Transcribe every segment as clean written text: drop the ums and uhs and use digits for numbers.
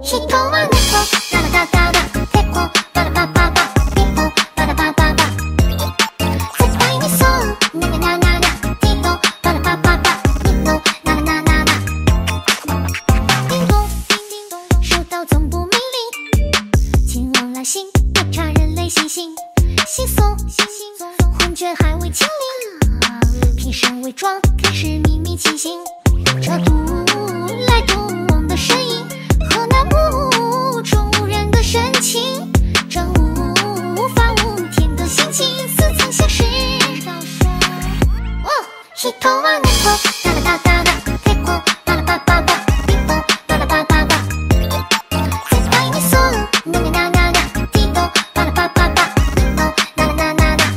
人は猫ダラダダダペコバラバババピポバラバババ絶対にそうなななななティトバラバババピトななななな叮咚叮咚收到总部命令，前往来信调查人类信息，信送昏厥还未清零，披身伪装开始秘密清醒，这突来独往的声音和那目中无人的神情，这无法无天的心情似曾相识。人は猫ダラダダダペコバラバババピポバラバババ絶対にそうなななななティトバラバババピポななななな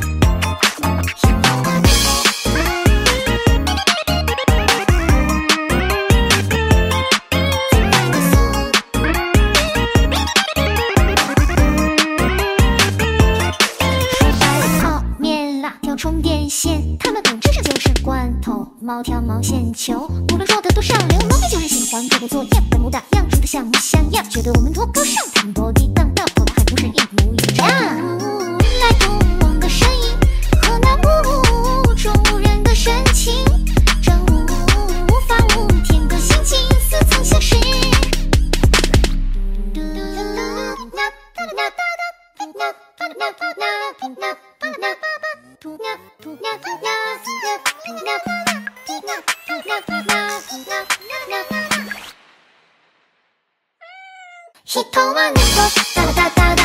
泡面辣条充电线，他们本质上就是罐头，毛条毛线球，无论做的多上流，毛病就是喜欢做作业，本模大样，煮的像模像样，觉得我们多高尚，他们多低档，到头来还不是一模一样。来独往的声音和那目中无人的神情，这无法无天的心情似曾相识。人は猫ダラダダダ